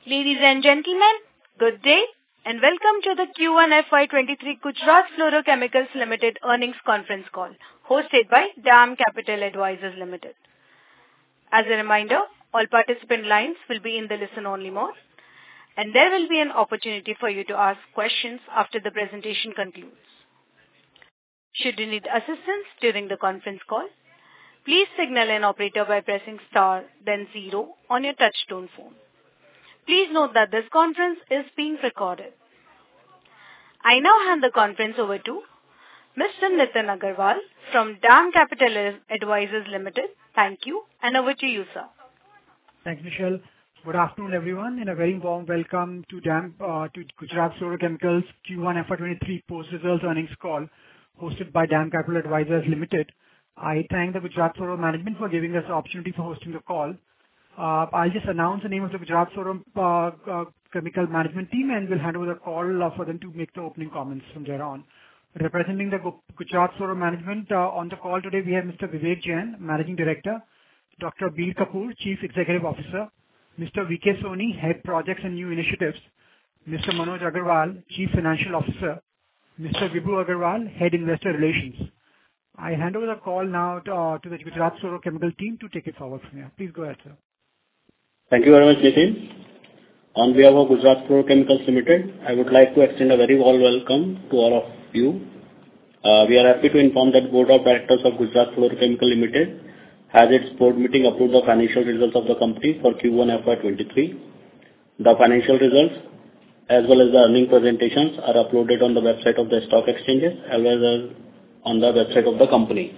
Ladies and gentlemen, good day and welcome to the Q1 FY23 Gujarat Fluorochemicals Limited earnings conference call hosted by DAM Capital Advisors Limited. As a reminder, all participant lines will be in the listen-only mode and there will be an opportunity for you to ask questions after the presentation concludes. Should you need assistance during the conference call, please signal an operator by pressing star then 0 on your touch-tone phone. Please note that this conference is being recorded. I now hand the conference over to Mr. Nitin Agarwal from DAM Capital Advisors Limited. Thank you and over to you, sir. Thanks, Michelle. Good afternoon, everyone, and a very warm welcome to Gujarat Fluorochemicals Q1 FY23 post-results earnings call hosted by DAM Capital Advisors Limited. I thank the Gujarat Fluoro management for giving us the opportunity for hosting the call. I'll just announce the name of the Gujarat Fluoro Chemical Management Team and we'll hand over the call for them to make the opening comments from there on. Representing the Gujarat Fluoro Management on the call today, we have Mr. Vivek Jain, Managing Director, Dr. Bir Kapoor, Chief Executive Officer, Mr. V.K. Soni, Head Projects and New Initiatives, Mr. Manoj Agarwal, Chief Financial Officer, Mr. Vibhu Agarwal, Head Investor Relations. I hand over the call now to the Gujarat Fluoro Chemical team to take it forward from here. Please go ahead, sir. Thank you very much, Nitin. On behalf of Gujarat Fluorochemicals Limited, I would like to extend a very warm welcome to all of you. We are happy to inform that Board of Directors of Gujarat Fluorochemicals Limited has its board meeting approved the financial results of the company for Q1 FY23. The financial results as well as the earning presentations are uploaded on the website of the stock exchanges as well as on the website of the company.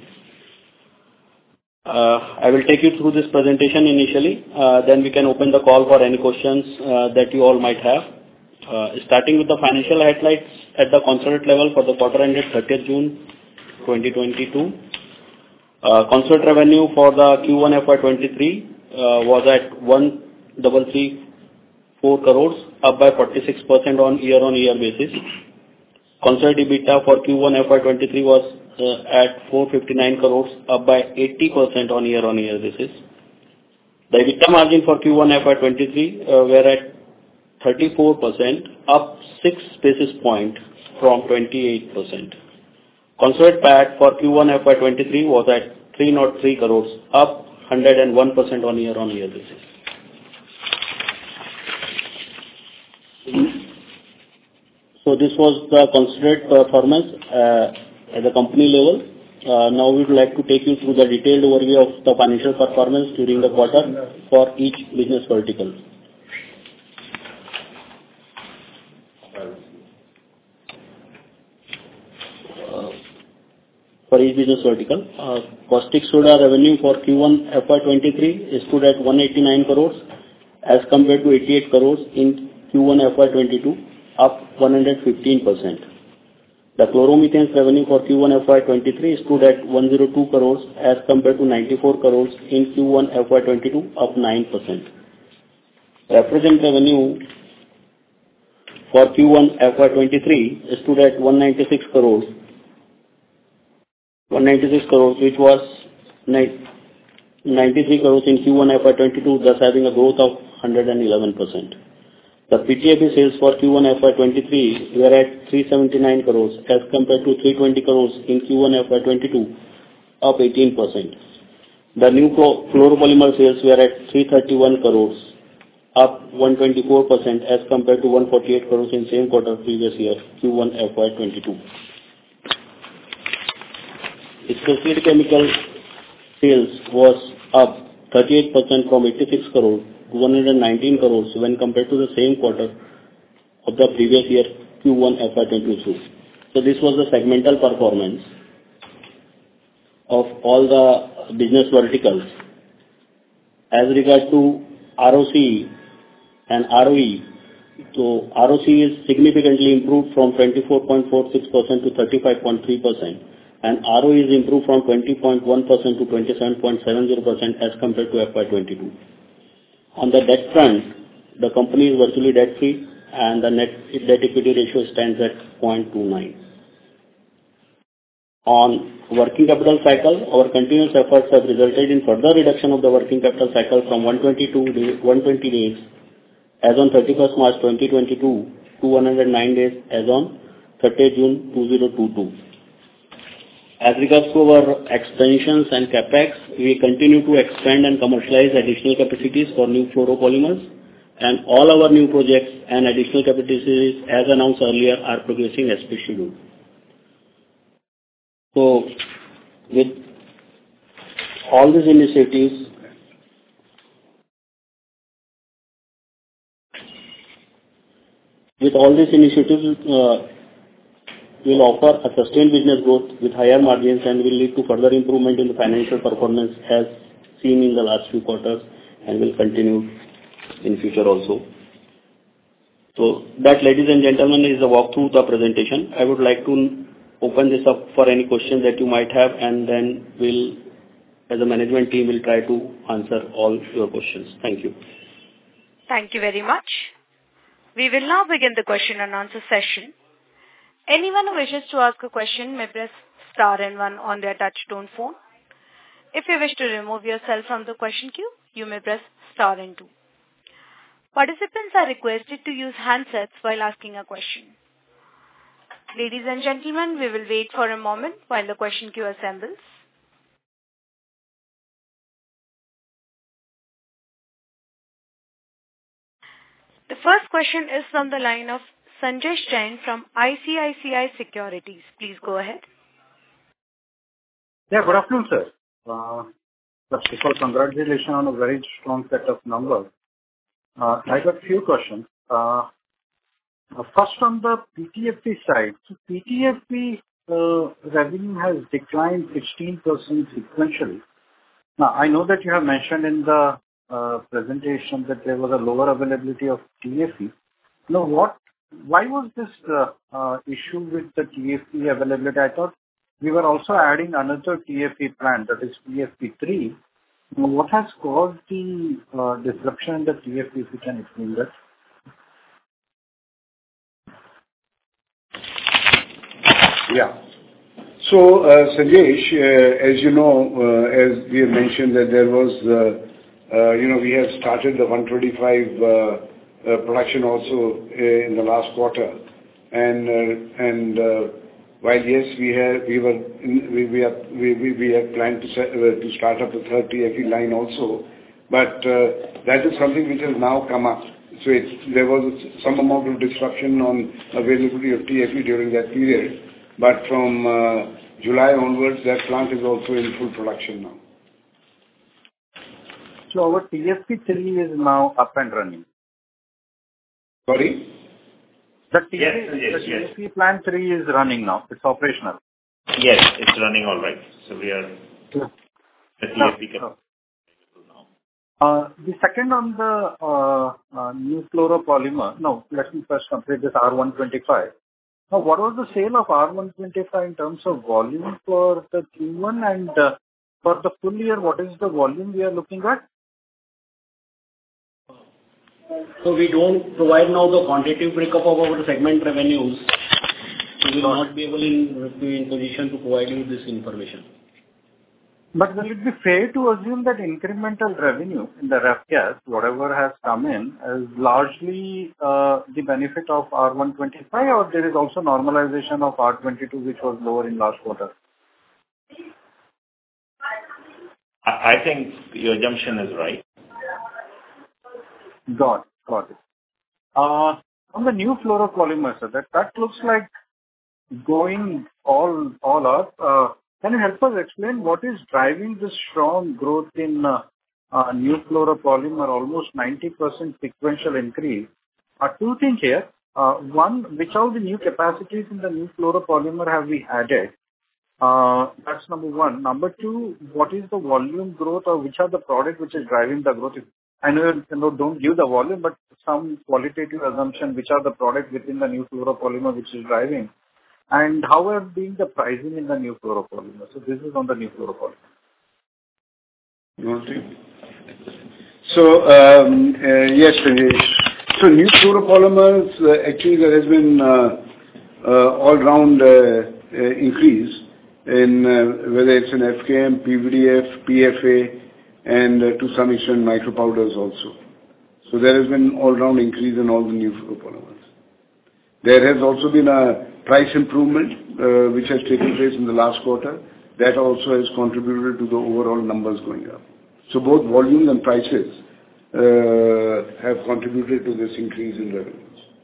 I will take you through this presentation initially, then we can open the call for any questions that you all might have. Starting with the financial highlights at the consolidated level for the quarter ended 30th June 2022. Consolidated revenue for the Q1 FY23 was at 1,334 crores, up by 46% on year-on-year basis. Consolidated EBITDA for Q1 FY23 was at 459 crores, up by 80% on year-on-year basis. The EBITDA margin for Q1 FY23 were at 34%, up 6 basis points from 28%. Consolidated PAT for Q1 FY23 was at 303 crores, up 101% on year-on-year basis. So this was the consolidated performance at the company level. Now we would like to take you through the detailed overview of the financial performance during the quarter for each business vertical. For each business vertical, caustic soda revenue for Q1 FY23 stood at 189 crores as compared to 88 crores in Q1 FY22, up 115%. The chloromethanes revenue for Q1 FY23 stood at 102 crores as compared to 94 crores in Q1 FY22, up 9%. Refrigerant revenue for Q1 FY23 stood at 196 crores, which was 93 crores in Q1 FY22, thus having a growth of 111%. The PTFE sales for Q1 FY23 were at 379 crores as compared to 320 crores in Q1 FY22, up 18%. The new fluoropolymer sales were at 331 crores, up 124% as compared to 148 crores in same quarter previous year, Q1 FY22. Specialty chemical sales was up 38% from 86 crores to 119 crores when compared to the same quarter of the previous year, Q1 FY22. So this was the segmental performance of all the business verticals. As regards to ROC and ROE, so ROC is significantly improved from 24.46% to 35.3%. And ROE is improved from 20.1% to 27.70% as compared to FY22. On the debt front, the company is virtually debt-free and the net debt-equity ratio stands at 0.29. On working capital cycle, our continuous efforts have resulted in further reduction of the working capital cycle from 120 days as on 31st March 2022 to 109 days as on 30th June 2022. As regards to our expansions and capex, we continue to expand and commercialize additional capacities for new fluoropolymers, and all our new projects and additional capacities, as announced earlier, are progressing as per schedule. So, with all these initiatives, will offer a sustained business growth with higher margins and will lead to further improvement in the financial performance as seen in the last few quarters and will continue in future also. So that, ladies and gentlemen, is a walkthrough the presentation. I would like to open this up for any questions that you might have, and then we'll, as a management team, will try to answer all your questions. Thank you. Thank you very much. We will now begin the question and answer session. Anyone who wishes to ask a question may press star and one on their touch-tone phone. If you wish to remove yourself from the question queue, you may press star and two. Participants are requested to use handsets while asking a question. Ladies and gentlemen, we will wait for a moment while the question queue assembles. The first question is from the line of Sanjesh Jain from ICICI Securities. Please go ahead. Yeah, good afternoon, sir. First of all, congratulations on a very strong set of numbers. I got a few questions. First, on the PTFE side, so PTFE revenue has declined 16% sequentially. Now, I know that you have mentioned in the presentation that there was a lower availability of TFE. Now, why was this issue with the TFE availability? I thought we were also adding another TFE plant, that is TFE3. Now, what has caused the disruption in the TFE, if you can explain that? Yeah. So, Sanjesh, as you know, as we have mentioned that there was, we have started the 125 production also in the last quarter. And while yes, we had planned to start up the third TFE line also, but that is something which has now come up. So there was some amount of disruption on availability of TFE during that period, but from July onwards, that plant is also in full production now. So our TFE3 is now up and running. Sorry? The TFE plant 3 is running now. It's operational. Yes, it's running all right. So we are the TFE now. The second on the new fluoropolymer. No, let me first complete this R125. Now, what was the sale of R125 in terms of volume for the Q1 and for the full year? What is the volume we are looking at? So we don't provide now the quantitative breakup of our segment revenues. So we will not be able to be in position to provide you this information. But will it be fair to assume that incremental revenue in the ref gas, whatever has come in, is largely the benefit of R125, or there is also normalization of R22, which was lower in last quarter? I think your assumption is right. Got it. On the new fluoropolymer, sir, that looks like going all up. Can you help us explain what is driving this strong growth in new fluoropolymer, almost 90% sequential increase? Two things here. One, which are the new capacities in the new fluoropolymer have we added? That's number one. Number two, what is the volume growth, or which are the products which is driving the growth? I know you don't give the volume, but some qualitative assumption, which are the products within the new fluoropolymer which is driving, and how are being the pricing in the new fluoropolymer? So this is on the new fluoropolymer. So, yes, Sanjesh. So new fluoropolymers, actually there has been all-round increase in whether it's in FKM, PVDF, PFA, and to some extent micropowders also. So there has been all-round increase in all the new fluoropolymers. There has also been a price improvement, which has taken place in the last quarter. That also has contributed to the overall numbers going up. So both volumes and prices have contributed to this increase in revenues.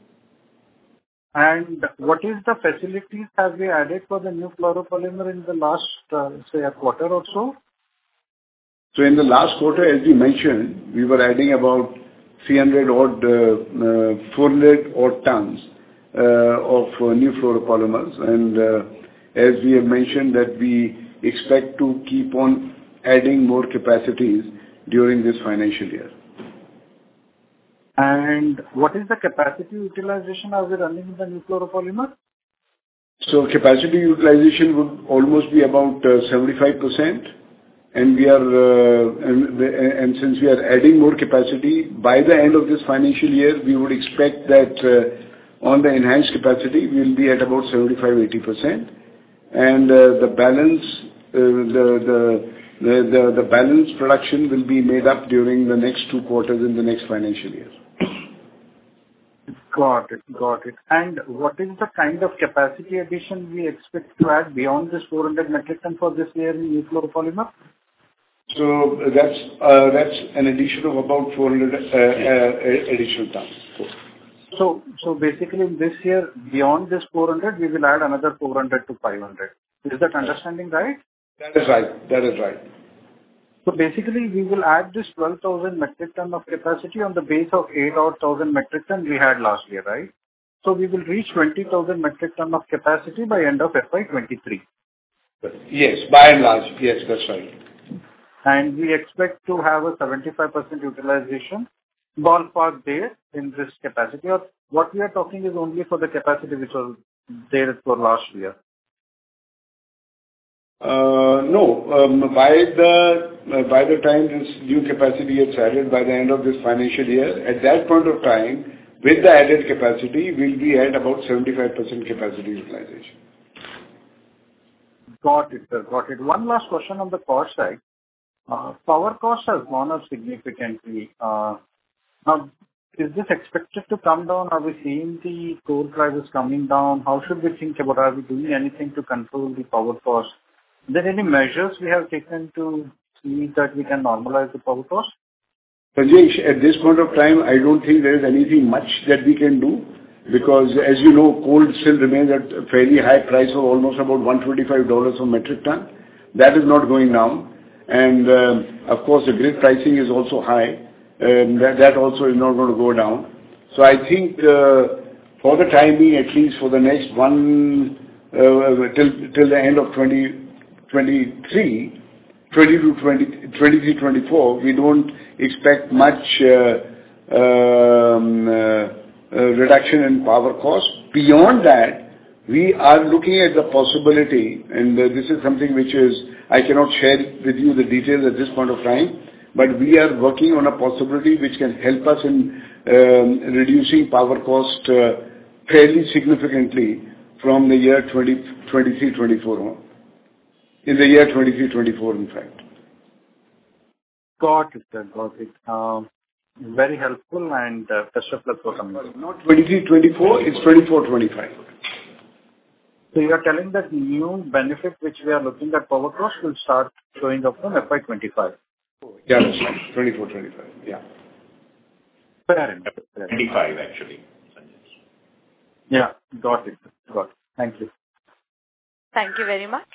And what is the facilities have we added for the new fluoropolymer in the last, say, a quarter or so? So in the last quarter, as you mentioned, we were adding about 400 odd tons of new fluoropolymers. And as we have mentioned that we expect to keep on adding more capacities during this financial year. And what is the capacity utilization are we running in the new fluoropolymer? So capacity utilization would almost be about 75%. And we are, and since we are adding more capacity, by the end of this financial year, we would expect that on the enhanced capacity, we will be at about 75-80%. And the balance, the balance production will be made up during the next 2 quarters in the next financial year. Got it. And what is the kind of capacity addition we expect to add beyond this 400 metric ton for this year in new fluoropolymer? So that's an addition of about 400 additional tons. So basically this year, beyond this 400, we will add another 400 to 500. Is that understanding right? That is right. So basically, we will add this 12,000 metric ton of capacity on the base of 8,000 metric ton we had last year, right? So we will reach 20,000 metric ton of capacity by end of FY23. Yes, by and large. Yes, that's right. And we expect to have a 75% utilization ballpark there in this capacity. Or what we are talking is only for the capacity which was there for last year. No. By the time this new capacity gets added by the end of this financial year, at that point of time, with the added capacity, we'll be at about 75% capacity utilization. Got it, sir. Got it. One last question on the cost side. Power cost has gone up significantly. Now, is this expected to come down? Are we seeing the coal prices coming down? How should we think about? Are we doing anything to control the power cost? Are there any measures we have taken to see that we can normalize the power cost? Sanjesh, at this point of time, I don't think there is anything much that we can do because, as you know, coal still remains at a fairly high price of almost about $125 per metric ton. That is not going down. And, of course, the grid pricing is also high. That also is not going to go down. So I think for the time being, at least for the next till the end of 23-24, we don't expect much reduction in power cost. Beyond that, we are looking at the possibility, and this is something which I cannot share with you the details at this point of time, but we are working on a possibility which can help us in reducing power cost fairly significantly from the year 23-24 on. In the year 23-24, in fact. Got it, sir. Got it. Very helpful and best of luck for coming. Not 23-24, it's 24-25. So you are telling that new benefit which we are looking at power cost will start showing up from FY25. Yeah, that's right. 24-25. Yeah. Fair enough. 25 actually. Yeah, got it. Thank you. Thank you very much.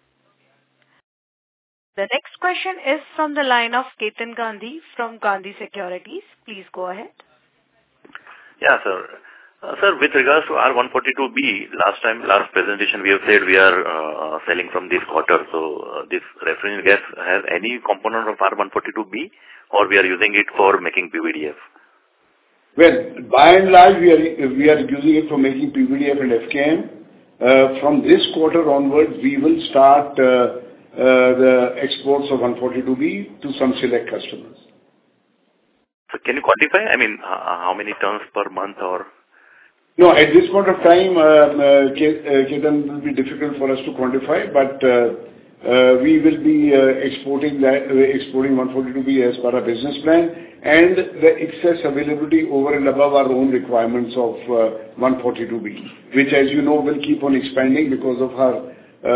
The next question is from the line of Ketan Gandhi from Gandhi Securities. Please go ahead. Yeah, sir. Sir, with regards to R142B, last presentation we have said we are selling from this quarter. So this refrigerant gas has any component of R142B or we are using it for making PVDF? Well, by and large, we are using it for making PVDF and FKM. From this quarter onwards, we will start the exports of 142B to some select customers. So can you quantify? I mean, how many tons per month or? No, at this point of time, Ketan, will be difficult for us to quantify, but we will be exporting 142B as per our business plan. and the excess availability over and above our own requirements of 142B, which, as you know, will keep on expanding because of our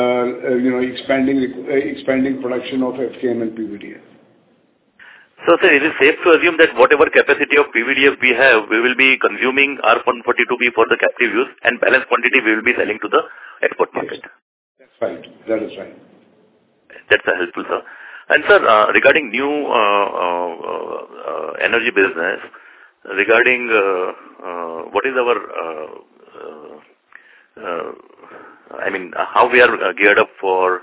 expanding production of FKM and PVDF. So, sir, is it safe to assume that whatever capacity of PVDF we have, we will be consuming R142B for the captive use, and balance quantity we will be selling to the export market? Yes. That's right. That is right. That's helpful, sir. And sir, regarding new energy business, regarding what is our, how we are geared up for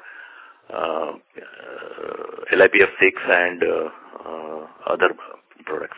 LiPF6 and other products.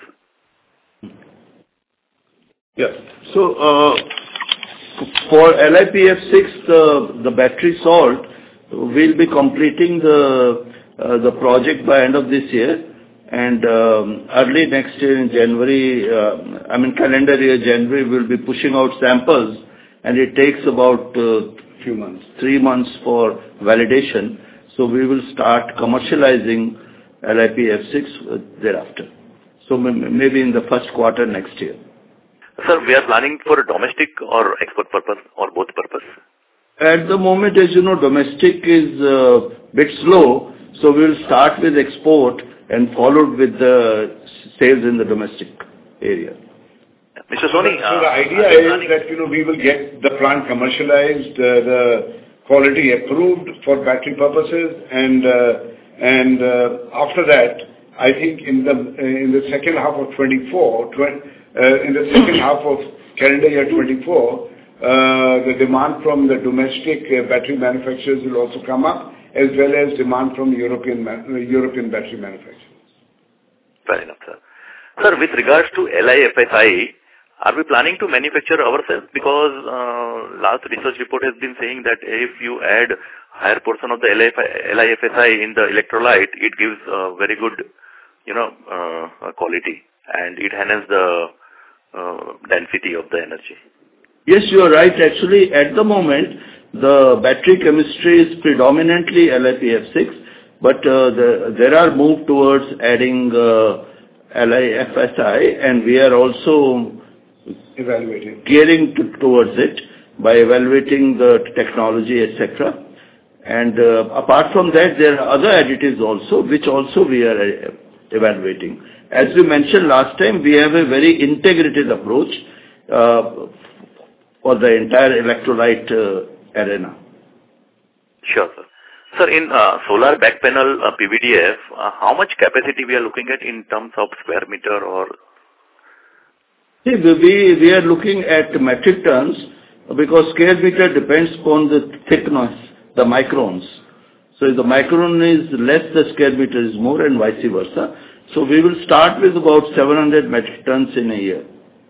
Yes. So, for LiPF6, the battery salt, we'll be completing the project by end of this year, and early next year in January, calendar year January, we'll be pushing out samples, and it takes about 3 months for validation. So we will start commercializing LiPF6 thereafter. So maybe in the first quarter next year. Sir, we are planning for a domestic or export purpose or both purpose? At the moment, as you know, domestic is a bit slow, so we'll start with export and followed with the sales in the domestic area. Mr. Soni, so the idea is that we will get the plant commercialized, the quality approved for battery purposes, and after that, I think in the second half of 24, in the second half of calendar year 24, the demand from the domestic battery manufacturers will also come up, as well as demand from European battery manufacturers. Fair enough, sir. Sir, with regards to LiFSI, are we planning to manufacture ourselves? Because last research report has been saying that if you add higher portion of the LiFSI in the electrolyte, it gives very good, quality, and it enhances the density of the energy. Yes, you are right. Actually, at the moment, the battery chemistry is predominantly LiPF6, but there are moves towards adding LiFSI, and we are also gearing towards it by evaluating the technology, etc. And apart from that, there are other additives also, which also we are evaluating. As we mentioned last time, we have a very integrated approach for the entire electrolyte arena. Sure, sir. Sir, in solar back panel PVDF, how much capacity we are looking at in terms of square meter or? See, we are looking at metric tons because square meter depends upon the thickness, the microns. So if the micron is less, the square meter is more, and vice versa. So we will start with about 700 metric tons in a year.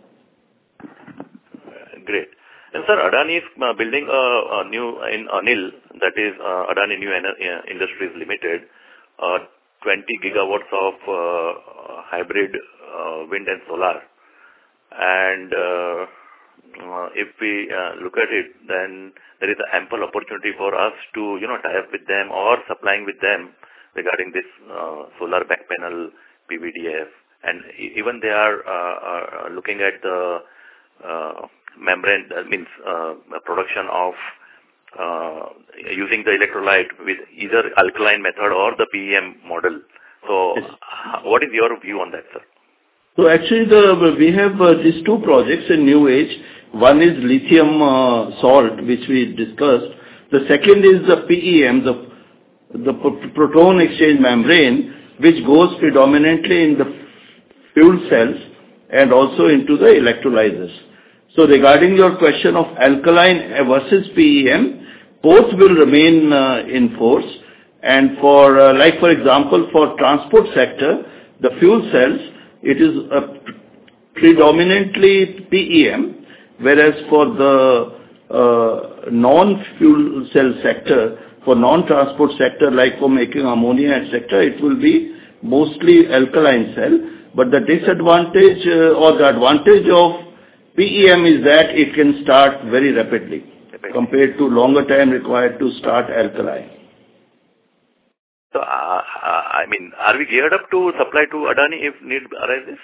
Great. And sir, Adani is building a new in Anil, that is Adani New Industries Limited, 20 gigawatts of hybrid wind and solar. And if we look at it, then there is an ample opportunity for us to, tie up with them or supplying with them regarding this solar back panel PVDF. And even they are looking at the membrane, means production of using the electrolyte with either alkaline method or the PEM model. So yes. What is your view on that, sir? So actually we have these two projects in New Age. One is lithium salt, which we discussed. The second is the PEM, the proton exchange membrane, which goes predominantly in the fuel cells and also into the electrolyzers. So regarding your question of alkaline versus PEM, both will remain in force. And for example, for transport sector, the fuel cells, it is predominantly PEM, whereas for the non-fuel cell sector, for non-transport sector, like for making ammonia, etc., it will be mostly alkaline cell. But the disadvantage or the advantage of PEM is that it can start very rapidly compared to longer time required to start alkaline. So, I mean, are we geared up to supply to Adani if need arises?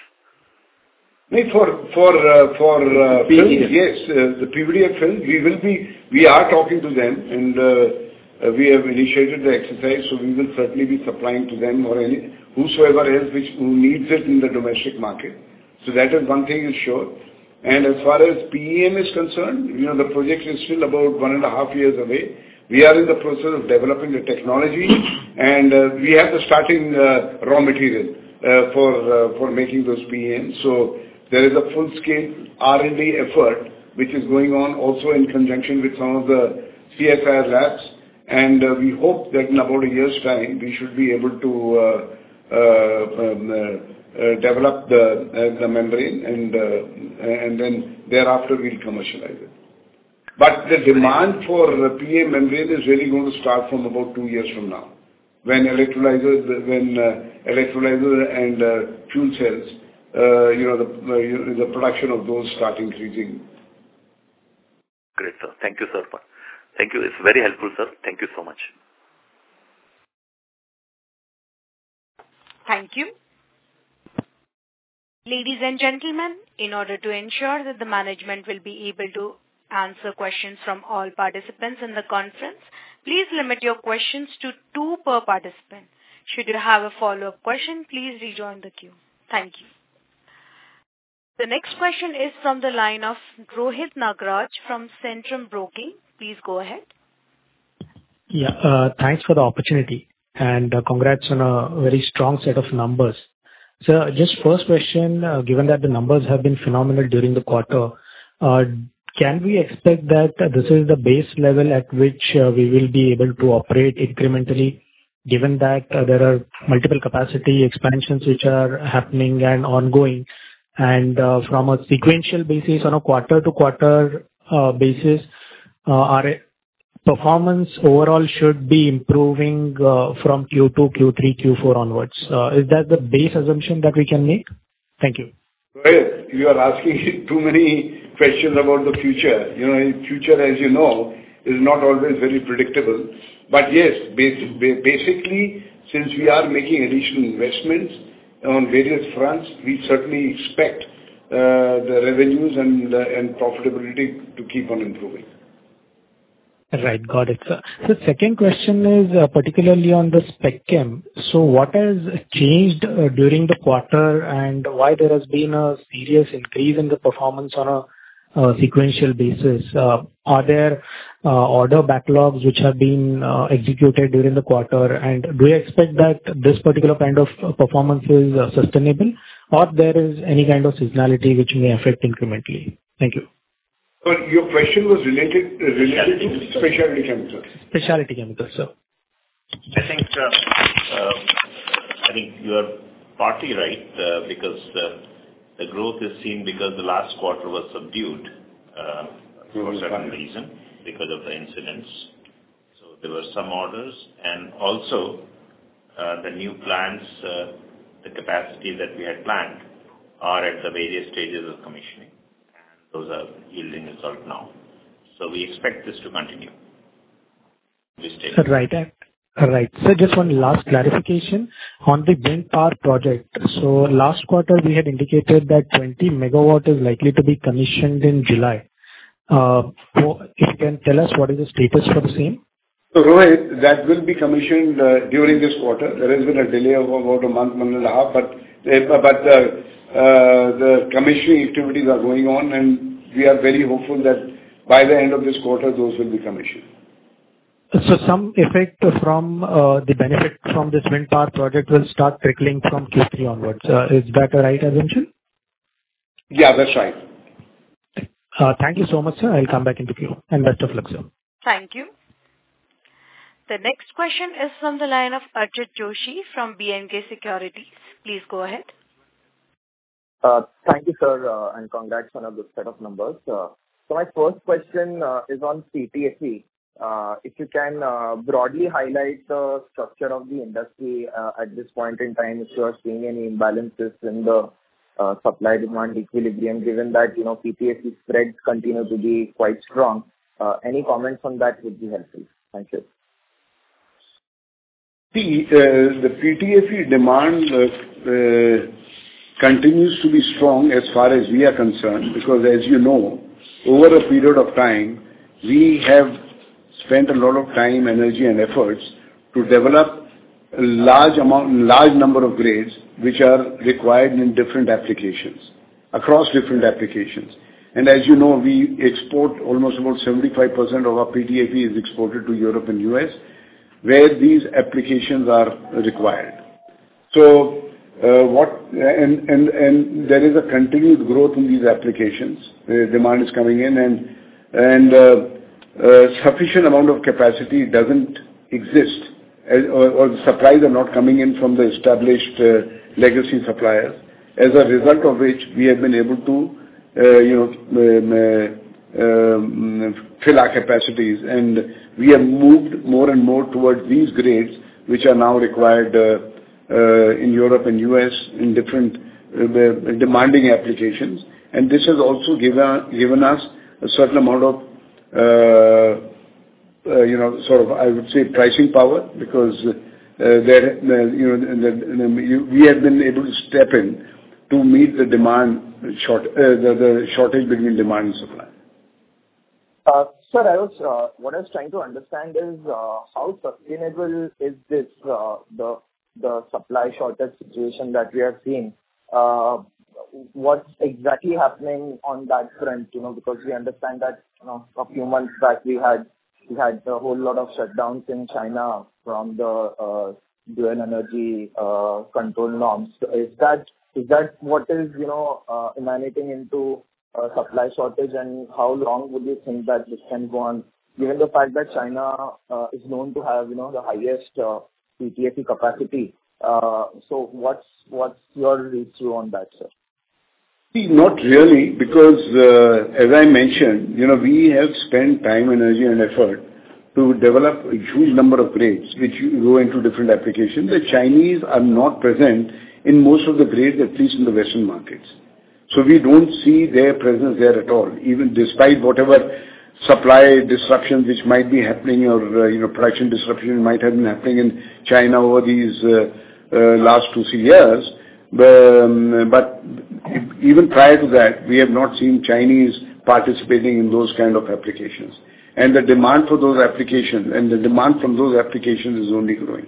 For films, yes, the PVDF films, we are talking to them, and we have initiated the exercise, so we will certainly be supplying to them or whosoever else who needs it in the domestic market. So that is one thing is sure. And as far as PEM is concerned, the project is still about 1.5 years away. We are in the process of developing the technology, and we have the starting raw material for making those PEMs. So there is a full-scale R&D effort which is going on also in conjunction with some of the CSIR labs, and we hope that in about a year's time we should be able to develop the membrane, and then thereafter we'll commercialize it. But the demand for PEM membrane is really going to start from about 2 years from now, when electrolyzers and fuel cells, the production of those start increasing. Great, sir. Thank you, sir. Thank you. It's very helpful, sir. Thank you so much. Thank you. Ladies and gentlemen, in order to ensure that the management will be able to answer questions from all participants in the conference, please limit your questions to 2 per participant. Should you have a follow-up question, please rejoin the queue. Thank you. The next question is from the line of Rohit Nagraj from Centrum Broking. Please go ahead. Yeah, thanks for the opportunity, and congrats on a very strong set of numbers. So just first question, given that the numbers have been phenomenal during the quarter, can we expect that this is the base level at which we will be able to operate incrementally, given that there are multiple capacity expansions which are happening and ongoing, and from a sequential basis, on a quarter-to-quarter basis, our performance overall should be improving from Q2, Q3, Q4 onwards. Is that the base assumption that we can make? Thank you. Well, you are asking too many questions about the future. Future, as you know, is not always very predictable. But yes, basically, since we are making additional investments on various fronts, we certainly expect the revenues and profitability to keep on improving. Right. Got it, sir. The second question is particularly on the Spec Chem. So what has changed during the quarter, and why there has been a serious increase in the performance on a sequential basis? Are there order backlogs which have been executed during the quarter, and do you expect that this particular kind of performance is sustainable, or there is any kind of seasonality which may affect incrementally? Thank you. Well, your question was related to specialty chemicals. Specialty chemicals, sir. I think you are partly right, because the growth is seen because the last quarter was subdued for a certain reason, because of the incidents. So there were some orders, and also the new plants, the capacity that we had planned are at the various stages of commissioning. Those are yielding result now. So we expect this to continue. Right. So just one last clarification on the wind power project. So last quarter we had indicated that 20 megawatt is likely to be commissioned in July. If you can tell us what is the status for the same? So Rohit, that will be commissioned during this quarter. There has been a delay of about a month and a half, but the commissioning activities are going on, and we are very hopeful that by the end of this quarter, those will be commissioned. So some effect from the benefit from this wind power project will start trickling from Q3 onwards. Is that a right assumption? Yeah, that's right. Thank you so much, sir. I'll come back into queue, and best of luck, sir. Thank you. The next question is from the line of Archit Joshi from B&K Securities. Please go ahead. Thank you, sir, and congrats on a good set of numbers. So my first question is on PTFE. If you can broadly highlight the structure of the industry at this point in time, if you are seeing any imbalances in the supply-demand equilibrium, given that PTFE spreads continue to be quite strong. Any comments on that would be helpful. Thank you. The PTFE demand continues to be strong as far as we are concerned, because as you know, over a period of time, we have spent a lot of time, energy and efforts to develop a large number of grades which are required in different applications, across different applications. And as you know, we export almost about 75% of our PTFE is exported to Europe and US, where these applications are required. So, there is a continued growth in these applications. Demand is coming in, and sufficient amount of capacity doesn't exist, or the supplies are not coming in from the established legacy suppliers. As a result of which, we have been able to fill our capacities, and we have moved more and more towards these grades, which are now required in Europe and US in different demanding applications. And this has also given us a certain amount of sort of, I would say, pricing power, because we have been able to step in to meet the the shortage between demand and supply. Sir, what I was trying to understand is how sustainable is this the supply shortage situation that we are seeing? What's exactly happening on that front? Because we understand that a few months back we had a whole lot of shutdowns in China from the dual energy control norms. So is that what is emanating into supply shortage, and how long would you think that this can go on, given the fact that China is known to have the highest PTFE capacity? So what's your read through on that, sir? See, not really, because as I mentioned, we have spent time, energy and effort to develop a huge number of grades which go into different applications. The Chinese are not present in most of the grades, at least in the Western markets. So we don't see their presence there at all, even despite whatever supply disruptions which might be happening, or production disruption might have been happening in China over these last 2-3 years. But even prior to that, we have not seen Chinese participating in those kind of applications. And the demand for those applications and the demand from those applications is only growing.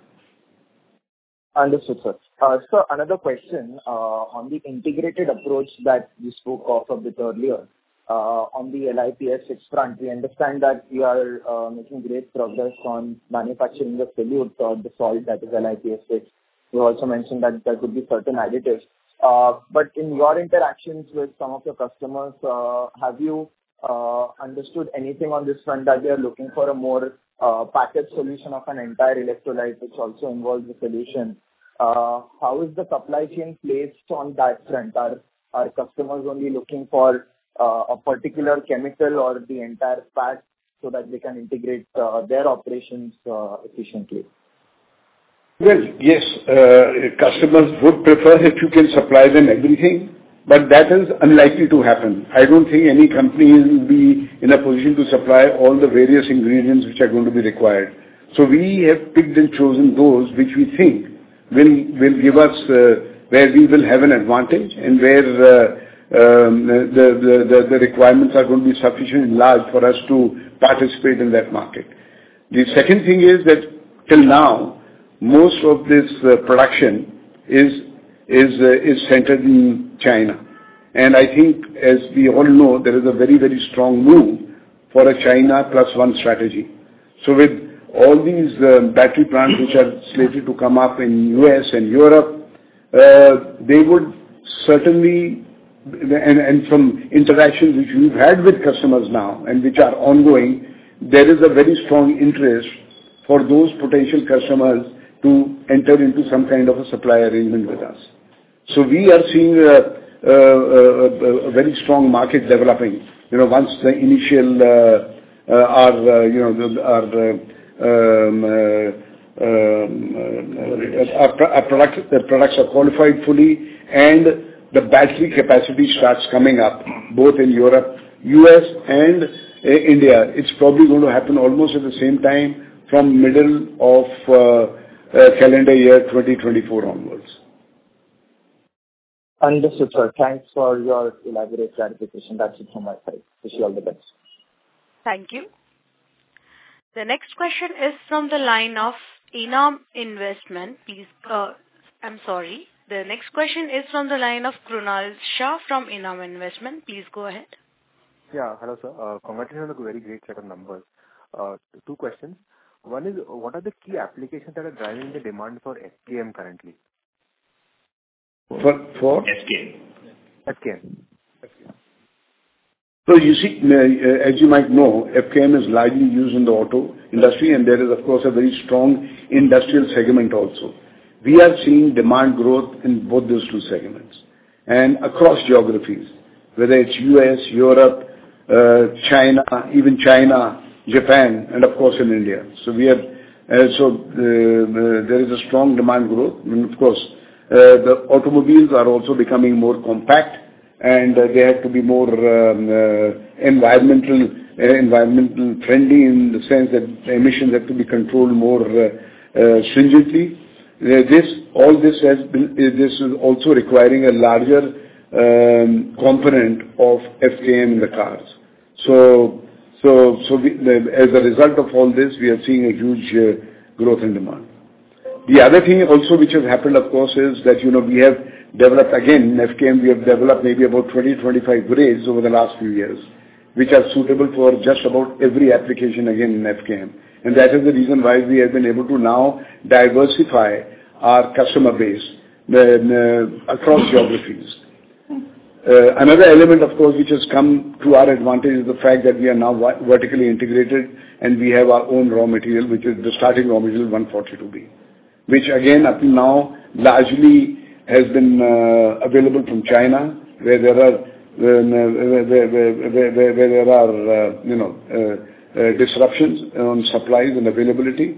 Understood, sir. So another question on the integrated approach that you spoke of a bit earlier. On the LiPF6 front, we understand that we are making great progress on manufacturing the solute or the salt that is LiPF6. You also mentioned that there could be certain additives. But in your interactions with some of your customers, have you understood anything on this front, that they are looking for a more packaged solution of an entire electrolyte, which also involves the solution? How is the supply chain placed on that front? Are customers only looking for a particular chemical or the entire pack so that they can integrate their operations efficiently? Well, yes, customers would prefer if you can supply them everything, but that is unlikely to happen. I don't think any company will be in a position to supply all the various ingredients which are going to be required. So we have picked and chosen those which we think will give us where we will have an advantage, and where the requirements are going to be sufficiently large for us to participate in that market. The second thing is that till now, most of this production is centered in China. And I think, as we all know, there is a very, very strong move for a China plus one strategy. So with all these battery plants which are slated to come up in US and Europe, they would certainly, and from interactions which we've had with customers now and which are ongoing, there is a very strong interest for those potential customers to enter into some kind of a supply arrangement with us. So we are seeing a very strong market developing. Once the initial the products are qualified fully, and the battery capacity starts coming up both in Europe, US and India. It's probably going to happen almost at the same time from middle of calendar year 2024 onwards. Understood, sir. Thanks for your elaborate clarification. That's it from my side. Wish you all the best. Thank you. The next question is from the line of Enam Investment. Please, The next question is from the line of Krunal Shah from Enam Investment. Please go ahead. Yeah, hello, sir. Congratulations on a very great set of numbers. Two questions. One is, what are the key applications that are driving the demand for FKM currently? For? FKM. So you see, as you might know, FKM is largely used in the auto industry, and there is, of course, a very strong industrial segment also. We are seeing demand growth in both those two segments and across geographies, whether it's US, Europe, China, even China, Japan, and of course in India. So we are, there is a strong demand growth. And of course, the automobiles are also becoming more compact, and they have to be more environmental friendly, in the sense that the emissions have to be controlled more stringently. This is also requiring a larger component of FKM in the cars. So as a result of all this, we are seeing a huge growth in demand. The other thing also which has happened, of course, is that, we have developed, again, in FKM, we have developed maybe about 20-25 grades over the last few years, which are suitable for just about every application, again, in FKM. And that is the reason why we have been able to now diversify our customer base across geographies. Another element, of course, which has come to our advantage is the fact that we are now vertically integrated, and we have our own raw material, which is the starting raw material 142B, which again, up to now, largely has been available from China, where there are disruptions on supplies and availability,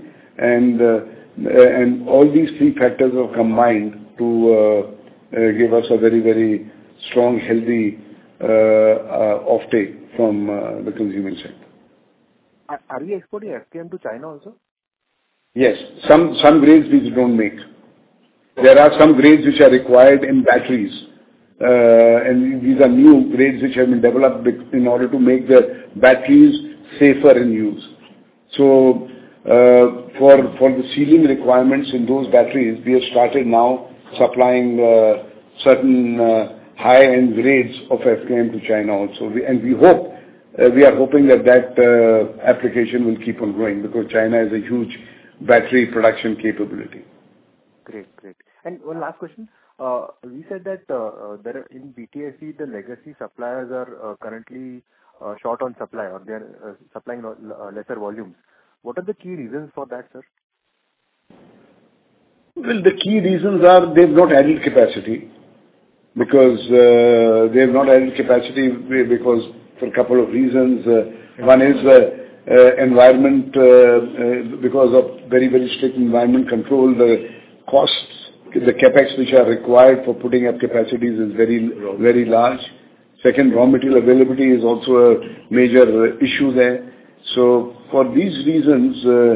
and all these three factors have combined to give us a very, very strong, healthy offtake from the consuming sector. Are we exporting FKM to China also? Yes, some grades we don't make. There are some grades which are required in batteries, and these are new grades which have been developed in order to make the batteries safer in use. So, for the sealing requirements in those batteries, we have started now supplying certain high-end grades of FKM to China also. We are hoping that application will keep on growing, because China has a huge battery production capability. Great. And one last question. We said that there in BTFE, the legacy suppliers are currently short on supply, or they are supplying lesser volumes. What are the key reasons for that, sir? Well, the key reasons are they've not added capacity, because for a couple of reasons. One is environment, because of very, very strict environment control. The costs, the capex which are required for putting up capacities is very, very large. Second, raw material availability is also a major issue there. So for these reasons,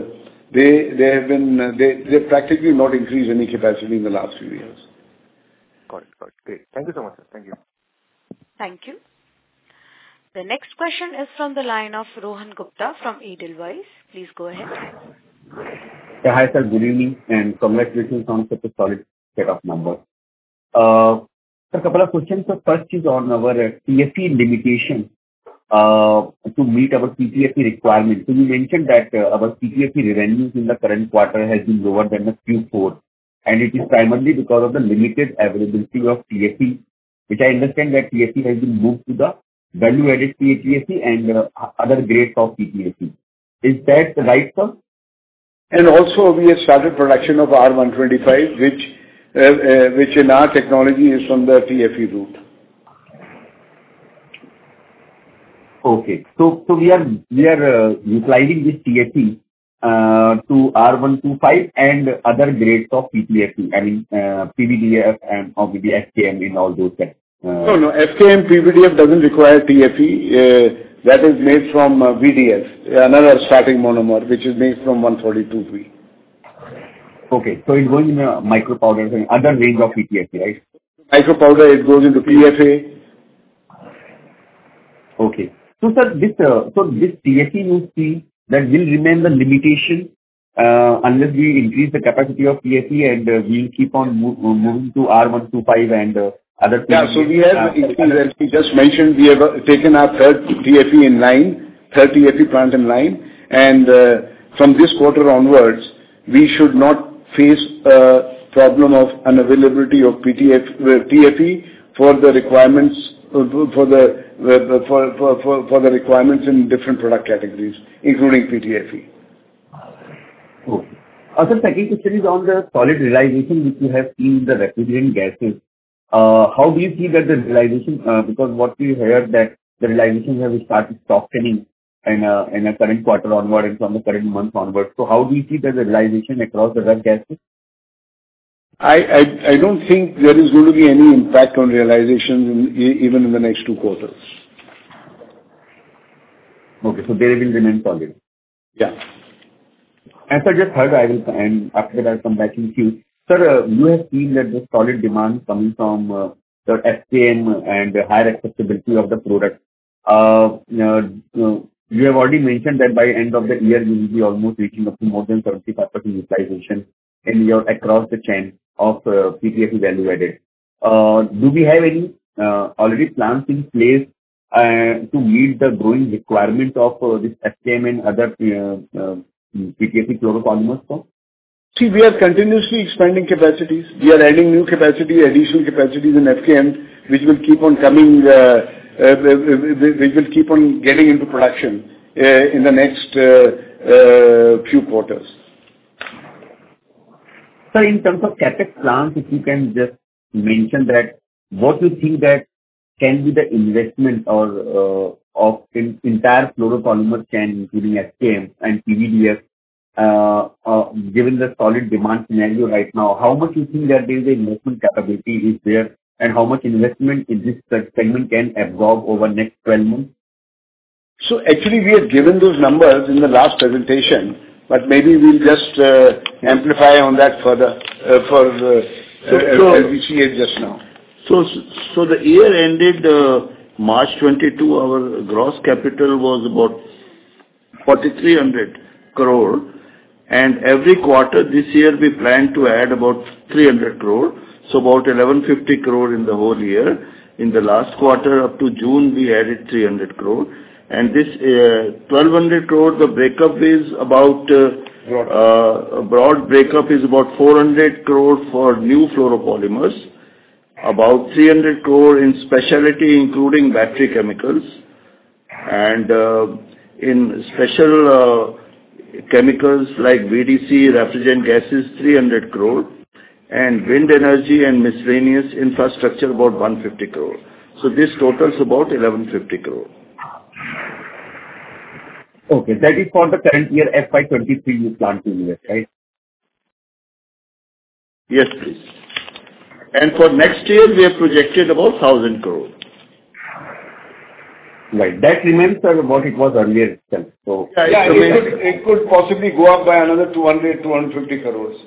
they've practically not increased any capacity in the last few years. Got it. Great. Thank you so much, sir. Thank you. Thank you. The next question is from the line of Rohan Gupta from Edelweiss. Please go ahead. Yeah, hi, sir. Good evening, and congratulations on such a solid set of numbers. So a couple of questions. So first is on our TFE limitation to meet our PTFE requirements. So you mentioned that our PTFE revenues in the current quarter has been lower than the Q4, and it is primarily because of the limited availability of TFE, which I understand that TFE has been moved to the value-added PTFE and other grades of PTFE. Is that right, sir? And also, we have started production of R125, which in our technology is from the TFE route. Okay. So we are utilizing this TFE to R125 and other grades of PTFE, I mean, PVDF and obviously FKM in all those sets. No, FKM PVDF doesn't require TFE. That is made from VDF, another starting monomer, which is made from 142V. Okay. So it's going in micro powders and other range of PTFE, right? Micro powder, it goes into PFA. Okay. So, sir, this TFE you see that will remain the limitation unless we increase the capacity of TFE and we'll keep on moving to R125 and other things. Yeah, so we have, as we just mentioned, we have taken our third TFE plant in line, and from this quarter onwards, we should not face a problem of unavailability of TFE for the requirements for the requirements in different product categories, including PTFE. Okay. Also, second question is on the solid realization which you have seen in the refrigerant gases. How do you see that the realization, because what we heard that the realizations have started softening in a current quarter onward and from the current month onward. So how do you see that the realization across the ref gases? I don't think there is going to be any impact on realizations even in the next 2 quarters. Okay, so they will remain solid. Yeah. And sir, just heard and after that I'll come back in queue. Sir, you have seen that the solid demand coming from the FKM and higher acceptability of the product. You have already mentioned that by end of the year you will be almost reaching up to more than 75% utilization in your across the chain of PTFE value added. Do we have any already plans in place to meet the growing requirement of this FKM and other PTFE fluoropolymers? See, we are continuously expanding capacities. We are adding new capacity, additional capacities in FKM, which will keep on coming, which will keep on getting into production in the next few quarters. So in terms of CapEx plans, if you can just mention that, what you think that can be the investment or of entire fluoropolymer chain, including FKM and PVDF, given the solid demand scenario right now, how much you think that there is the investment capability is there, and how much investment in this segment can absorb over next 12 months? So actually, we had given those numbers in the last presentation, but maybe we'll just amplify on that further as we see it just now. So the year ended March 22, our gross capital was about 4,300 crore, and every quarter this year we plan to add about 300 crore, so about 1150 crore in the whole year. In the last quarter up to June we added 300 crore, and this 1200 crore, the breakup is about broad breakup is about 400 crore for new fluoropolymers, about 300 crore in specialty including battery chemicals, and in special chemicals like VDC, refrigerant gases, 300 crore, and wind energy and miscellaneous infrastructure about 150 crore. So this totals about 1150 crore. Okay, that is for the current year FY23 you plan to invest, right? Yes, please. And for next year we have projected about 1,000 crore. Right, that remains what it was earlier itself. So it could possibly go up by another 200-250 crores.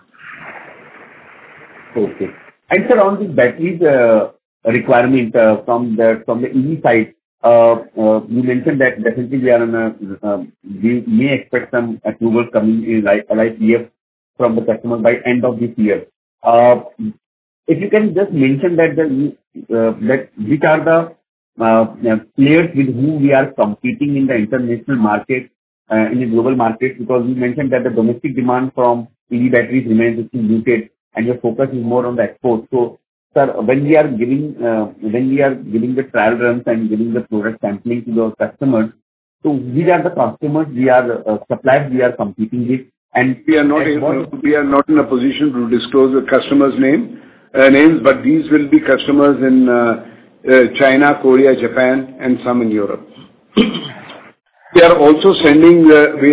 Okay. And sir, on this batteries requirement from the EV side, you mentioned that definitely we are on we may expect some approval coming in LiPF from the customer by end of this year. If you can just mention that that which are the players with whom we are competing in the international market, in the global market, because you mentioned that the domestic demand from EV batteries remains muted and your focus is more on the export. So, sir, when we are giving the trial runs and giving the product sampling to the customers, so which are the customers suppliers we are competing with, and we are not in a position to disclose the customers' names, but these will be customers in China, Korea, Japan, and some in Europe. We are also sending.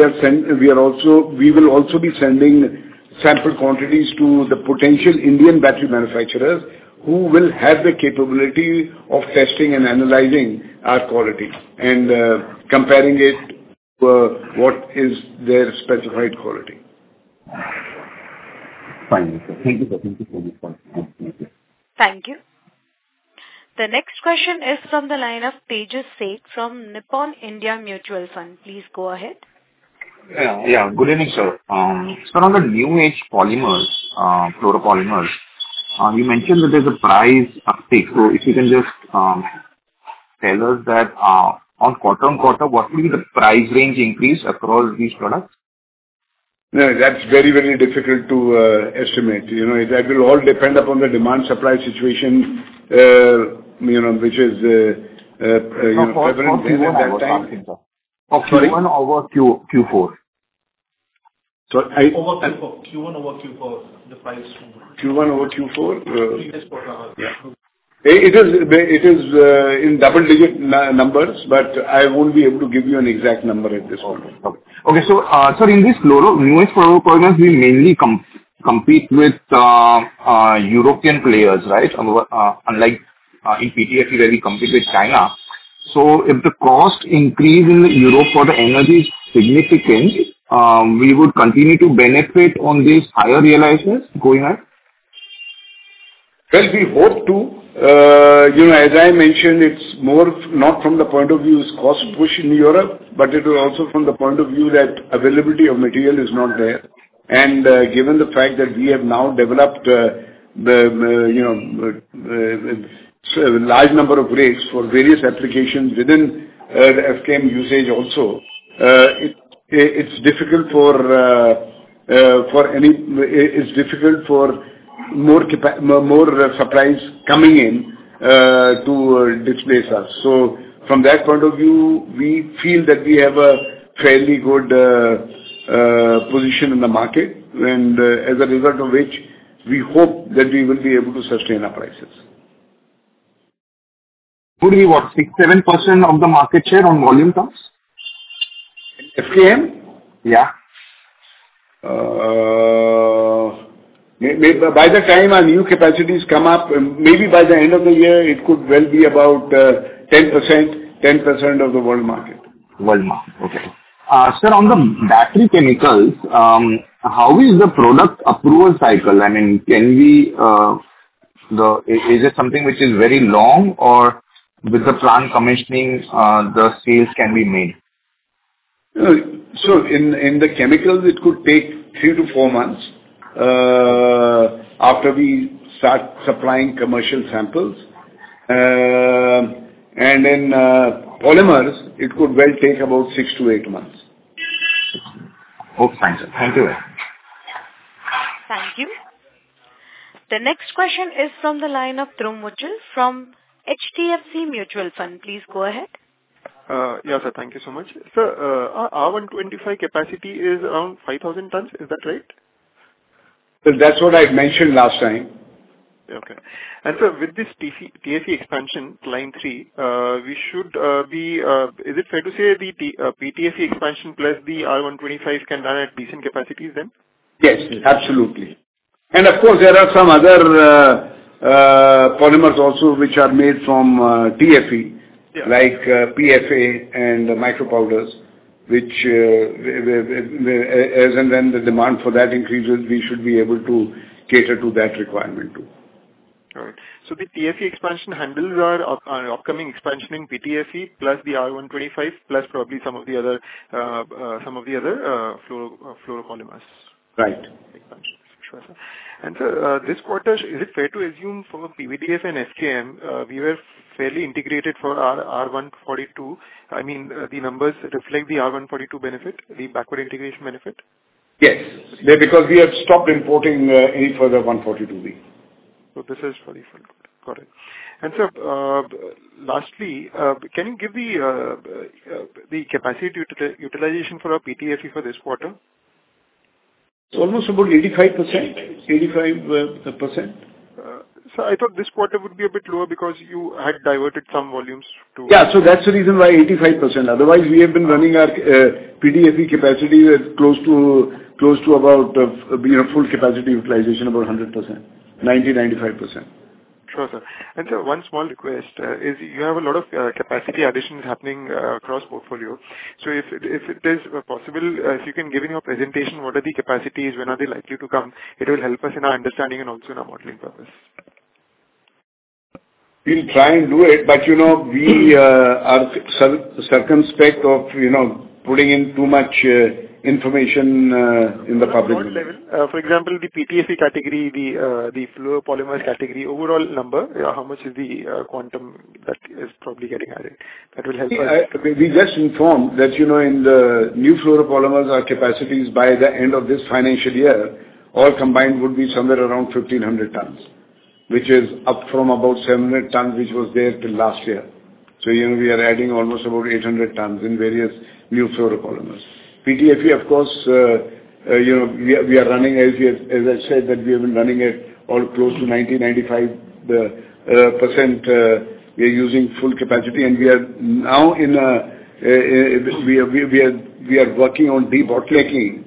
We will also be sending sample quantities to the potential Indian battery manufacturers who will have the capability of testing and analyzing our quality and comparing it to what is their specified quality. Fine, sir. Thank you, sir. Thank you so much for answering. Thank you. The next question is from the line of Tejas Seth from Nippon India Mutual Fund. Please go ahead. Yeah. Good evening, sir. Sir, on the new age polymers, fluoropolymers, you mentioned that there's a price uptick. So if you can just tell us that on quarter-on-quarter, what will be the price range increase across these products? No, that's very, very difficult to estimate. That will all depend upon the demand-supply situation, which is prevalent then at that time. Q1 over Q4. Sorry, over Q4. Q1 over Q4, the price. Q1 over Q4? Previous quarter. Yeah. It is in double-digit numbers, but I won't be able to give you an exact number at this point. Okay. So, sir, in this new age fluoropolymers, we mainly compete with European players, right? Unlike in PTFE, where we compete with China. So if the cost increase in Europe for the energy is significant, we would continue to benefit on these higher realizations going ahead? Well, we hope to. As I mentioned, it's more not from the point of view of cost push in Europe, but it is also from the point of view that availability of material is not there. And given the fact that we have now developed a large number of grades for various applications within the FKM usage also, it's difficult for more supplies coming in to displace us. So from that point of view, we feel that we have a fairly good position in the market, and as a result of which, we hope that we will be able to sustain our prices. Would be what, 6-7% of the market share on volume terms? FKM? Yeah. By the time our new capacities come up, maybe by the end of the year, it could well be about 10% of the world market. World market, okay. Sir, on the battery chemicals, how is the product approval cycle? I mean, can we, is it something which is very long, or with the plant commissioning, the sales can be made? So in the chemicals, it could take 3 to 4 months after we start supplying commercial samples. And in polymers, it could well take about 6 to 8 months. Okay, fine, sir. Thank you. Thank you. The next question is from the line of Dhruv Muchhal from HDFC Mutual Fund. Please go ahead. Yes, sir. Thank you so much. Sir, our R125 capacity is around 5,000 tons. Is that right? Well, that's what I mentioned last time. Okay. And sir, with this TFE expansion, line 3, we should be, is it fair to say the PTFE expansion plus the R125 can run at decent capacities then? Yes, absolutely. And of course, there are some other polymers also which are made from TFE, like PFA and micropowders, which as and when the demand for that increases, we should be able to cater to that requirement too. All right. So the TFE expansion handles our upcoming expansion in PTFE plus the R125 plus probably some of the other fluoropolymers. Right. Sure, sir. And sir, this quarter, is it fair to assume for PVDF and FKM, we were fairly integrated for our R142? I mean, the numbers reflect the R142 benefit, the backward integration benefit? Yes, because we have stopped importing any further 142B. So this is for the full. Got it. And sir, lastly, can you give the capacity utilization for our PTFE for this quarter? It's almost about 85%. 85%. So I thought this quarter would be a bit lower because you had diverted some volumes to... Yeah, so that's the reason why 85%. Otherwise, we have been running our PTFE capacity at close to about full capacity utilization, about 100%, 90-95%. Sure, sir. And sir, one small request is you have a lot of capacity additions happening across portfolio. So if it is possible, if you can give in your presentation what are the capacities, when are they likely to come, it will help us in our understanding and also in our modeling purpose. We'll try and do it, but we are circumspect of putting in too much information in the public level. For example, the PTFE category, the fluoropolymers category, overall number, how much is the quantum that is probably getting added? That will help us. We just informed that in the new fluoropolymers, our capacities by the end of this financial year, all combined would be somewhere around 1,500 tons, which is up from about 700 tons, which was there till last year. So we are adding almost about 800 tons in various new fluoropolymers. PTFE, of course, we are running, as I said, that we have been running at all close to 90-95%. We are using full capacity, and we are now we are working on debottlenecking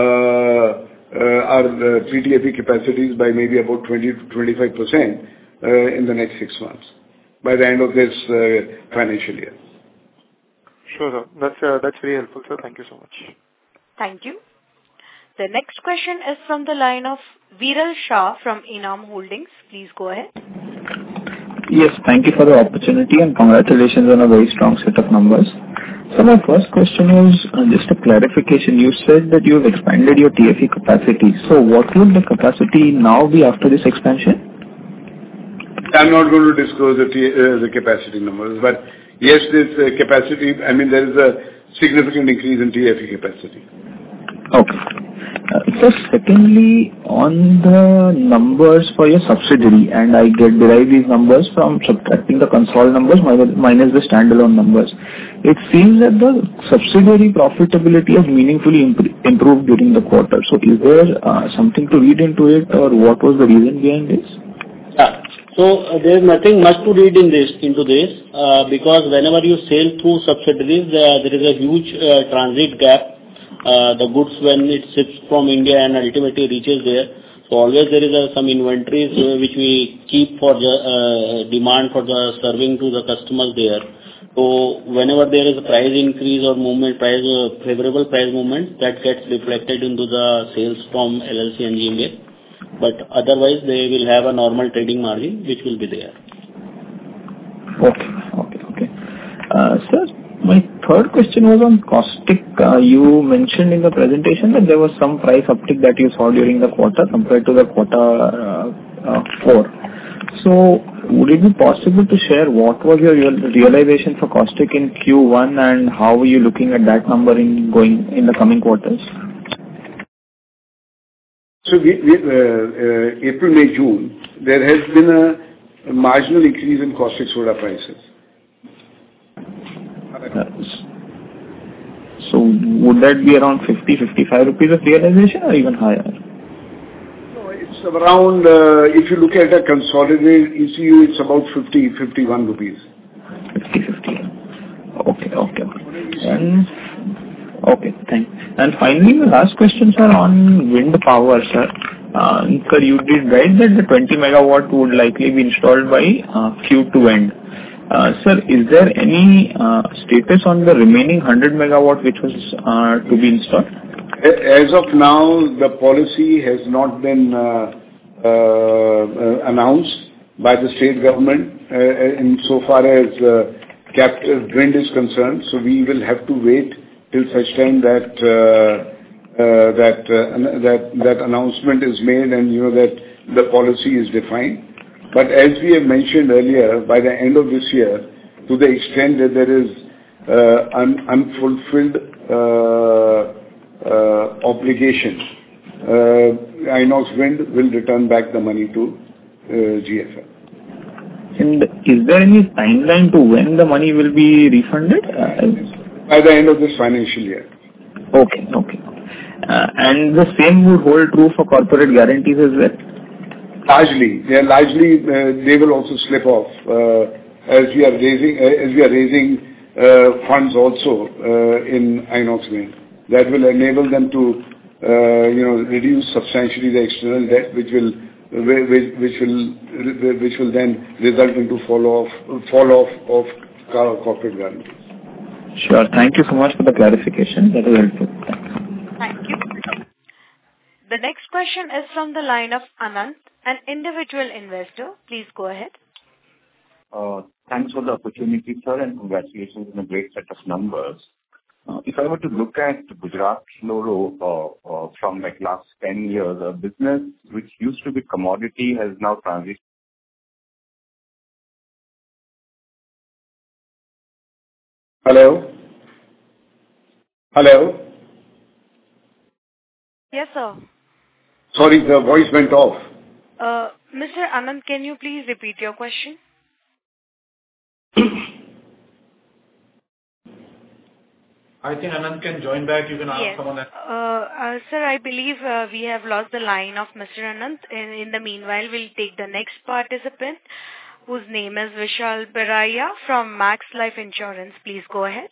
our PTFE capacities by maybe about 20-25% in the next 6 months by the end of this financial year. Sure, sir. That's very helpful, sir. Thank you so much. Thank you. The next question is from the line of Viral Shah from Enam Holdings. Please go ahead. Yes, thank you for the opportunity and congratulations on a very strong set of numbers. So my first question was just a clarification. You said that you have expanded your TFE capacity. So what would the capacity now be after this expansion? I'm not going to disclose the capacity numbers, but yes, this capacity, there is a significant increase in TFE capacity. Okay. So secondly, on the numbers for your subsidiary, and I derive these numbers from subtracting the consolidated numbers minus the standalone numbers. It seems that the subsidiary profitability has meaningfully improved during the quarter. So is there something to read into it, or what was the reason behind this? Yeah. So there is nothing much to read into this because whenever you sell through subsidiaries, there is a huge transit gap. The goods when it ships from India and ultimately reaches there. So always there is some inventories which we keep for the demand for the serving to the customers there. So whenever there is a price increase or favorable price movement, that gets reflected into the sales from LLC and GMBL. But otherwise, they will have a normal trading margin, which will be there. Okay. Sir, my third question was on caustic. You mentioned in the presentation that there was some price uptick that you saw during the quarter compared to the quarter 4. So, would it be possible to share what was your realization for caustic in Q1 and how are you looking at that number in the coming quarters? So April, May, June, there has been a marginal increase in caustic soda prices. So would that be around 50-55 rupees of realization or even higher? No, it's around, if you look at a consolidated ECU, it's about 50-51 rupees. 50-51. Okay. Okay, thanks. And finally, the last questions are on wind power, sir. Sir, you did write that the 20 megawatt would likely be installed by Q2 end. Sir, is there any status on the remaining 100 megawatt which was to be installed? As of now, the policy has not been announced by the state government in so far as captive wind is concerned. So we will have to wait till such time that announcement is made and that the policy is defined. But as we have mentioned earlier, by the end of this year, to the extent that there is unfulfilled obligation, Inox Wind will return back the money to GFL. And is there any timeline to when the money will be refunded? By the end of this financial year. Okay. And the same would hold true for corporate guarantees as well? Largely, they will also slip off as we are raising funds also in Inox Wind. That will enable them to reduce substantially the external debt, which will which will then result into fall off of corporate guarantees. Sure. Thank you so much for the clarification. That is helpful. Thanks. Thank you. The next question is from the line of Anant, an individual investor. Please go ahead. Thanks for the opportunity, sir, and congratulations on a great set of numbers. If I were to look at Gujarat Fluoro from like last 10 years, a business which used to be commodity has now transitioned. Hello? Hello? Yes, sir. Sorry, the voice went off. Mr. Anand, can you please repeat your question? I think Anand can join back. You can ask someone else. Sir, I believe we have lost the line of Mr. Anand. In the meanwhile, we'll take the next participant, whose name is Vishal Biraya from Max Life Insurance. Please go ahead.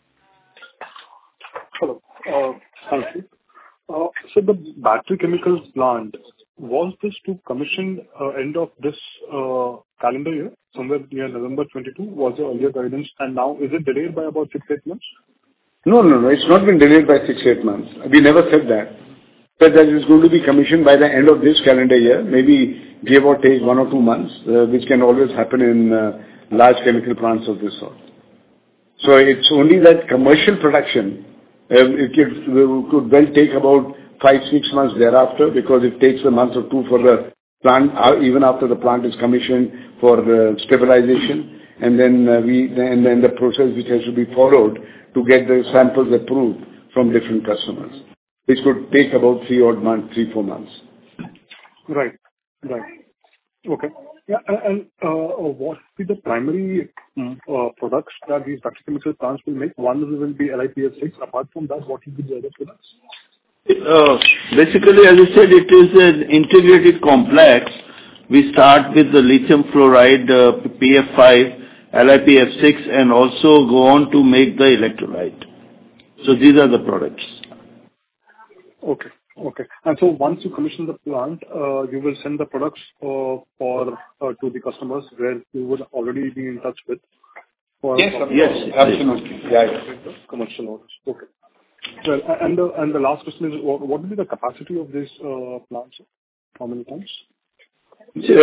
Hello. Thank you. So the battery chemicals plant, was this to commission end of this calendar year, somewhere near November 22, was the earlier guidance, and now is it delayed by about 6-8 months? No. It's not been delayed by 6-8 months. We never said that. Said that it's going to be commissioned by the end of this calendar year, maybe give or take 1 or 2 months, which can always happen in large chemical plants of this sort. So it's only that commercial production, it could well take about 5-6 months thereafter, because it takes a month or 2 for the plant, even after the plant is commissioned, for the stabilization, and then the process which has to be followed to get the samples approved from different customers. This could take about 3-4 months. Right. Okay. Yeah, and what will be the primary products that these battery chemical plants will make? One will be LiPF6. Apart from that, what will be the other products? Basically, as I said, it is an integrated complex. We start with the lithium fluoride, PF5, LiPF6, and also go on to make the electrolyte. So these are the products. Okay. And so once you commission the plant, you will send the products to the customers where you would already be in touch with? Yes, absolutely. Yeah. Commercial orders. Okay. Well, and the last question is, what will be the capacity of this plant, sir? How many tons? We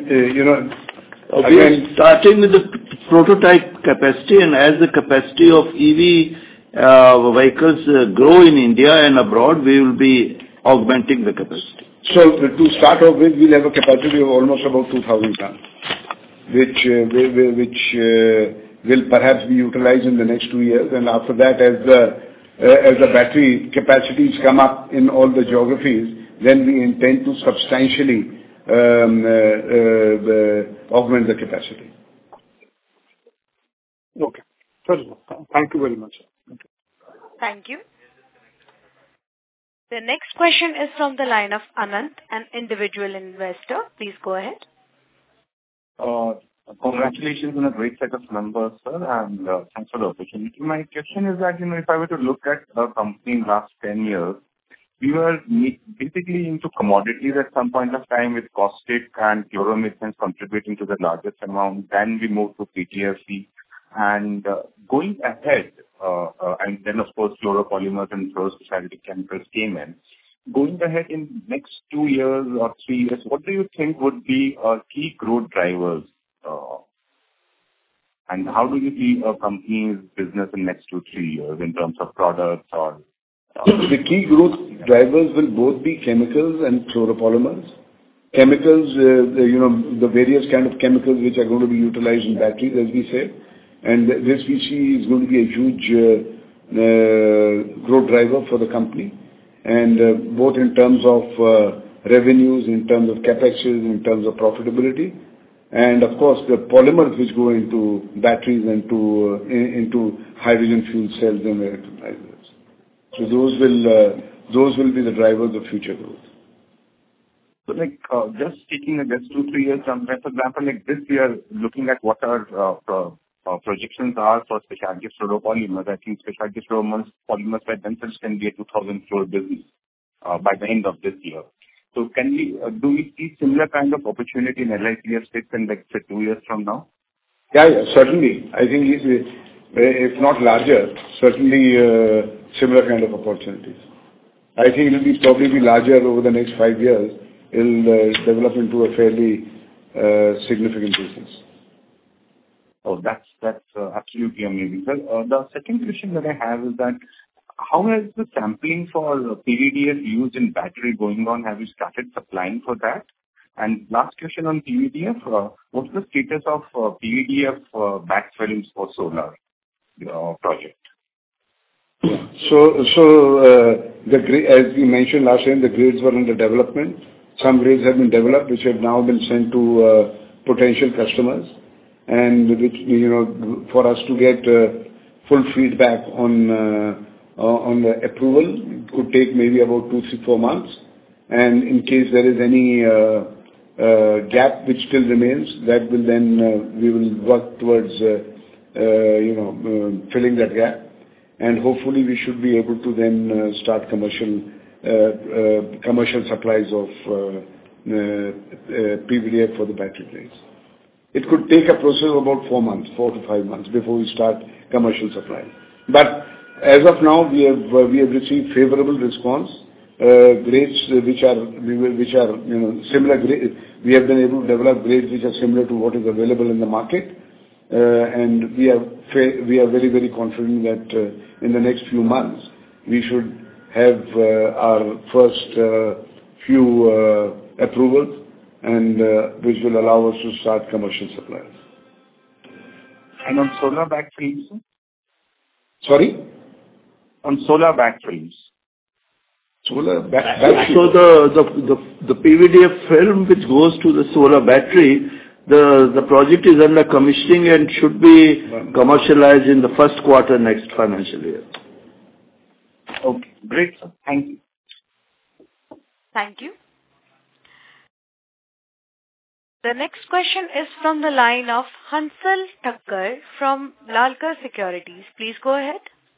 are starting with the prototype capacity, and as the capacity of EV vehicles grow in India and abroad, we will be augmenting the capacity. So to start off with, we'll have a capacity of almost about 2,000 tons, which will perhaps be utilized in the next 2 years. And after that, as the battery capacities come up in all the geographies, then we intend to substantially augment the capacity. Okay. Thank you very much, sir. Thank you. The next question is from the line of Anant, an individual investor. Please go ahead. Congratulations on a great set of numbers, sir, and thanks for the opportunity. My question is that, if I were to look at a company in the last 10 years, we were basically into commodities at some point of time, with caustic and chloromethanes contributing to the largest amount. Then we moved to PTFE. And going ahead, and then of course fluoropolymers and fluorospecialty chemicals came in. Going ahead in next 2 years or 3 years, what do you think would be key growth drivers? And how do you see a company's business in next 2-3 years in terms of products or? The key growth drivers will both be chemicals and fluoropolymers. Chemicals, the various kind of chemicals which are going to be utilized in batteries, as we said. And this we see is going to be a huge growth driver for the company. And both in terms of revenues, in terms of capexes, in terms of profitability. And of course, the polymers which go into batteries and into hydrogen fuel cells and electrolyzers. So those will be the drivers of future growth. So just taking a guess 2-3 years from, for example, this year, looking at what our projections are for specialty fluoropolymers, I think specialty fluoropolymers by themselves can be a 2,000 crore business by the end of this year. So can we do we see similar kind of opportunity in LiPF6 in, like, say, 2 years from now? Yeah, certainly. I think it's, if not larger, certainly similar kind of opportunities. I think it will probably be larger over the next 5 years. It'll develop into a fairly significant business. Oh, that's absolutely amazing, sir. The second question that I have is that how has the sampling for PVDF used in battery going on? Have you started supplying for that? And last question on PVDF, what's the status of PVDF back films for solar project? So as we mentioned last time, the grades were under development. Some grades have been developed, which have now been sent to potential customers, and which, for us to get full feedback on the approval, it could take maybe about 2, 3, 4 months. And in case there is any gap which still remains, that will then we will work towards filling that gap, and hopefully we should be able to then start commercial supplies of PVDF for the battery grades. It could take a process of about 4 months, 4 to 5 months before we start commercial supply. But as of now, we have received favorable response. Grades which are similar grades. We have been able to develop grades which are similar to what is available in the market, and we are very, very confident that in the next few months we should have our first few approvals, and which will allow us to start commercial supplies. And on solar back films? Sorry? On solar back films. Solar back So the PVDF film which goes to the solar battery, the project is under commissioning and should be commercialized in the first quarter next financial year. Okay, great, sir. Thank you. Thank you. The next question is from the line of Hansal Thakkar from Lalkar Securities. Please go ahead.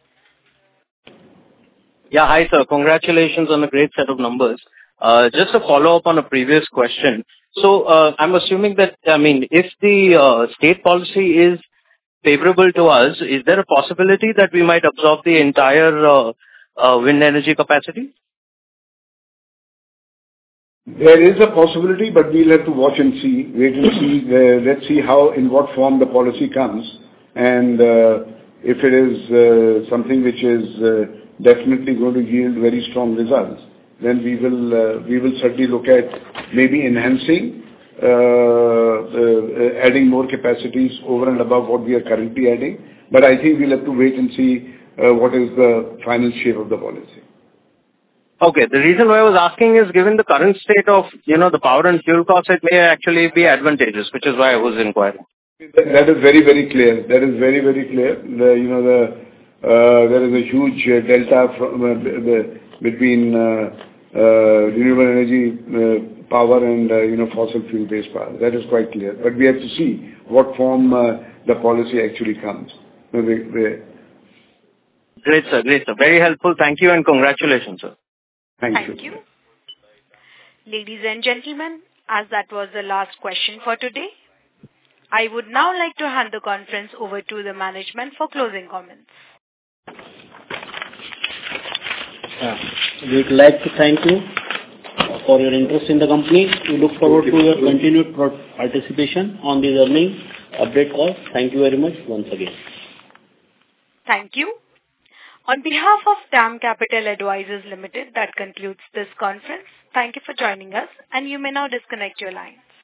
Yeah, hi sir. Congratulations on a great set of numbers. Just a follow-up on a previous question. So I'm assuming that, if the state policy is favorable to us, is there a possibility that we might absorb the entire wind energy capacity? There is a possibility, but we'll have to watch and see. Wait and see. Let's see in what form the policy comes, and if it is something which is definitely going to yield very strong results, then we will certainly look at maybe enhancing, adding more capacities over and above what we are currently adding. But I think we'll have to wait and see what is the final shape of the policy. Okay. The reason why I was asking is, given the current state of, the power and fuel costs, it may actually be advantageous, which is why I was inquiring. That is very, very clear. That is very, very clear. There is a huge delta between renewable energy power and fossil fuel-based power. That is quite clear. But we have to see what form the policy actually comes. Great, sir. Great, sir. Very helpful. Thank you and congratulations, sir. Thank you. Ladies and gentlemen, as that was the last question for today, I would now like to hand the conference over to the management for closing comments. We would like to thank you for your interest in the company. We look forward to your continued participation on this earnings update call. Thank you very much once again. Thank you. On behalf of DAM Capital Advisors Limited, that concludes this conference. Thank you for joining us, and you may now disconnect your lines.